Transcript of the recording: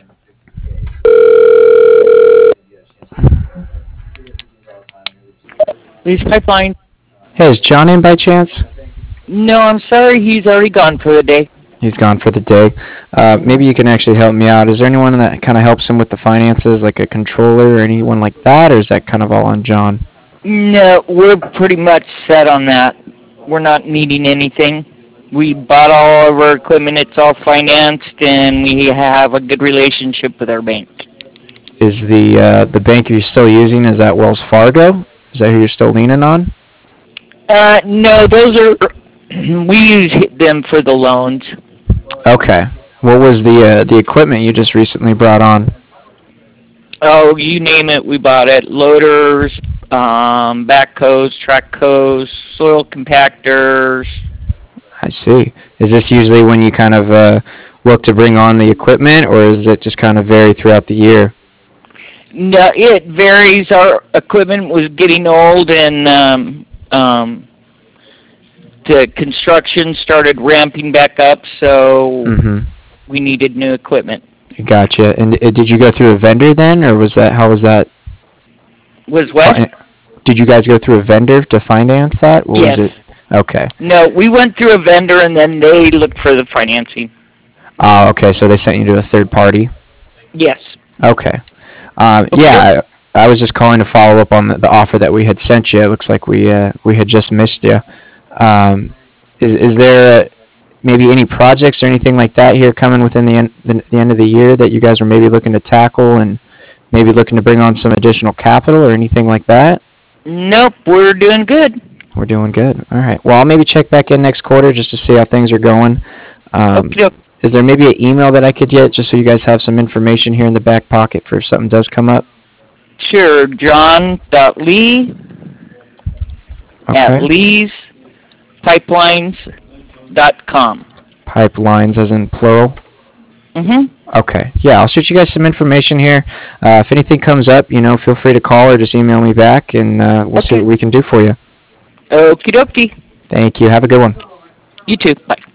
Lee's Pipeline. Hey, is John in by chance? No, I'm sorry, he's already gone for the day. He's gone for the day. Maybe you can actually help me out. Is there anyone that kind of helps him with the finances, like a controller or anyone like that, or is that kind of all on John? No, we're pretty much set on that. We're not needing anything. We bought all of our equipment, it's all financed, and we have a good relationship with our bank. Is the bank you're still using, is that Wells Fargo? Is that who you're still leaning on? No, those are, we use them for the loans. Okay. What was the equipment you just recently brought on? Oh, you name it, we bought it. Loaders, backhoes, track hoes, soil compactors. I see. Is this usually when you kind of look to bring on the equipment, or is it just kind of vary throughout the year? No, it varies. Our equipment was getting old, and the construction started ramping back up, so Mm-hmm. we needed new equipment. Gotcha. And did you go through a vendor then, or was that how was that? Was what? Fi- Did you guys go through a vendor to finance that? What was Yes. it? Okay. No, we went through a vendor, and then they looked for the financing. Oh, okay. So they sent you to a third party. Yes. Okay. Okay. Yeah, I was just calling to follow up on the offer that we had sent you. It looks like we had just missed you. Um, is there maybe any projects or anything like that here coming within the end of the year that you guys are maybe looking to tackle and maybe looking to bring on some additional capital or anything like that? Nope, we're doing good. We're doing good. All right. Well, I'll maybe check back in next quarter just to see how things are going. Um, Okay. is there maybe an email that I could get just so you guys have some information here in the back pocket for if something does come up? Sure. John.lee at Okay. leespipelines.com. Pipelines as in plural. Mm-hmm. Okay. Yeah, I'll shoot you guys some information here. If anything comes up, feel free to call or just email me back, and we'll see Okay. what we can do for you. Okie dokie. Thank you. Have a good one. You too. Bye.